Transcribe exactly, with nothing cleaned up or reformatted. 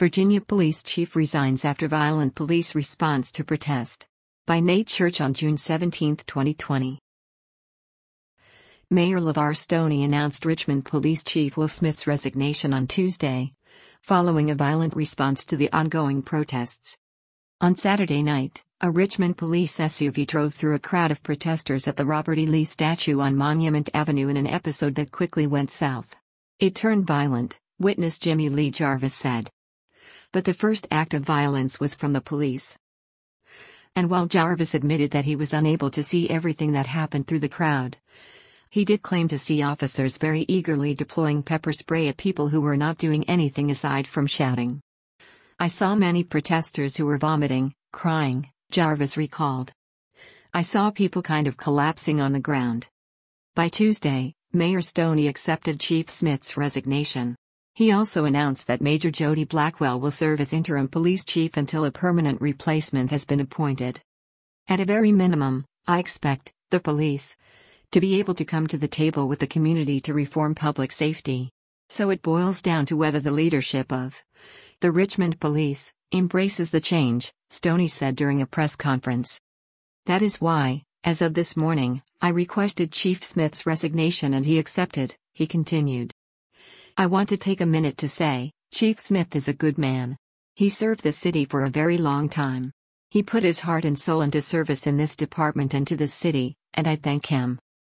Virginia Police Chief resigns after violent police response to protest. By Nate Church on June seventeenth, twenty twenty. Mayor LeVar Stoney announced Richmond Police Chief Will Smith's resignation on Tuesday, following a violent response to the ongoing protests. On Saturday night, a Richmond police S U V drove through a crowd of protesters at the Robert E. Lee statue on Monument Avenue in an episode that quickly went south. It turned violent, witness Jimmy Lee Jarvis said. But the first act of violence was from the police. And while Jarvis admitted that he was unable to see everything that happened through the crowd, he did claim to see officers very eagerly deploying pepper spray at people who were not doing anything aside from shouting. "I saw many protesters who were vomiting, crying," Jarvis recalled. "I saw people kind of collapsing on the ground." By Tuesday, Mayor Stoney accepted Chief Smith's resignation. He also announced that Major Jody Blackwell will serve as interim police chief until a permanent replacement has been appointed. "At a very minimum, I expect the police to be able to come to the table with the community to reform public safety. So it boils down to whether the leadership of the Richmond Police embraces the change," Stoney said during a press conference. "That is why, as of this morning, I requested Chief Smith's resignation and he accepted," he continued. "I want to take a minute to say, Chief Smith is a good man. He served the city for a very long time. He put his heart and soul into service in this department and to this city, and I thank him."